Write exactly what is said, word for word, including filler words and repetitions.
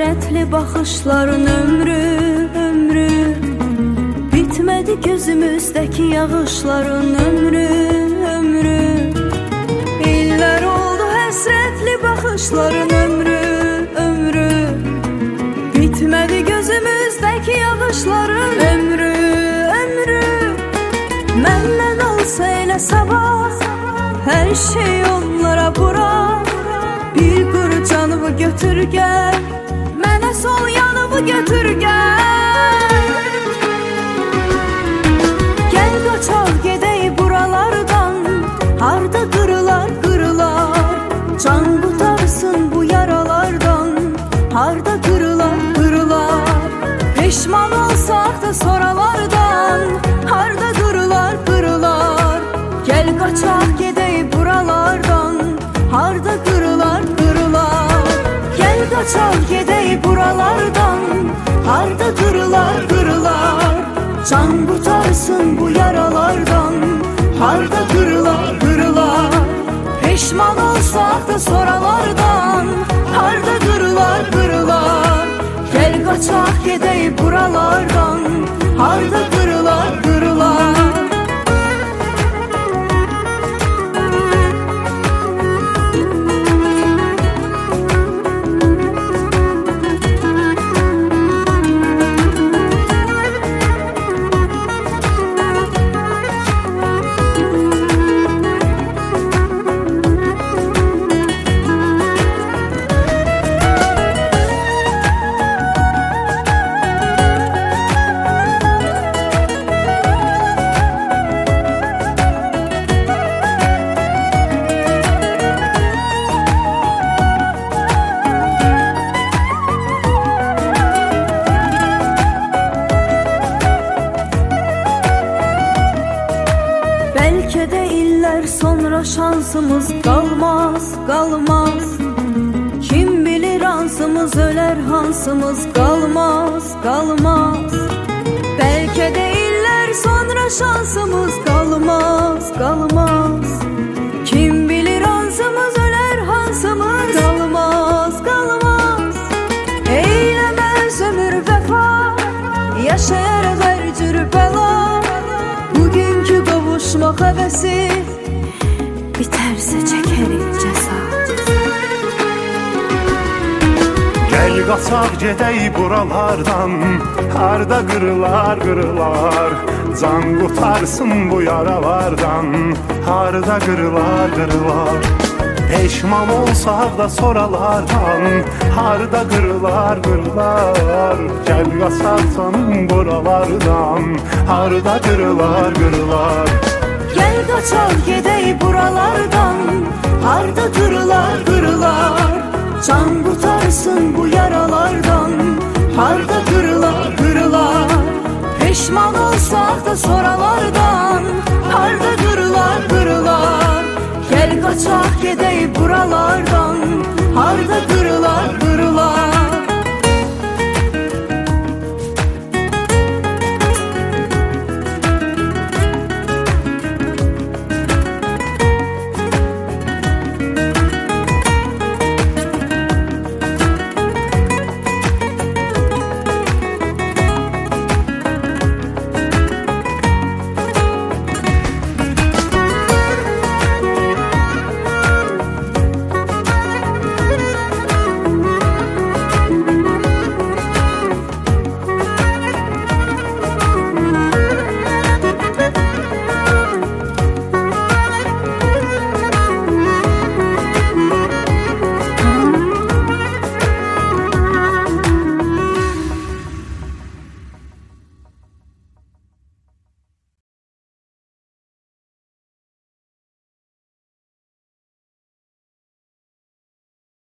həsrətli baxışların ömrü, ömrü bitmədi gözümüzdəki yağışların ömrü, ömrü İllər oldu həsrətli baxışların ömrü, ömrü bitmədi gözümüzdəki yağışların ömrü, ömrü Məndən olsa elə sabah hər şey onlara bura Bir quru canımı götür gəl Mənə sol yanımı götür gəl Gəl qaçaq gedək buralardan Harda qırılar qırılar Can qutarsın bu yaralardan Harda qırılar qırılar Peşman olsaq da soralardan Harda qırılar qırılar Gəl qaçaq gedək buralardan Harda qırılar qırılar Gəl qaçaq gedək buralardan Harda qırılar qırılar Can qutarsın bu yaralardan Harda qırılar qırılar Peşman olsaq da soralardan Harda qırılar qırılar Gəl qaçaq gedək buralardan Harda qırılar qırılar Bəlkə də illər sonra şansımız qalmaz, qalmaz Kim bilir hansımız ölər, hansımız qalmaz, qalmaz Bəlkə də illər sonra şansımız qalmaz, qalmaz Kim bilir hansımız ölər, hansımız qalmaz, qalmaz Eyləməz ömür vəfa, yaşayarıq hər cür bəla Bugünkü qavuşmaq həvəsi bitərsə çəkərik cəza Gəl qaçaq gedək buralardan Harda qırılar qırılar Can qutarsın bu yaralardan Harda qırılar qırılar Peşman olsaq da soralardan Harda qırılar qırılar Gəl qaçaqsan buralardan Harda qırılar qırılar Gəl qaçaq gedək buralardan Harda qırılar qırılar Can qutarsın bu yaralardan Harda qırılar qırılar Peşman olsaq da soralardan Harda qırılar qırılar Gəl qaçaq gedək buralardan Harda qırılar qırılar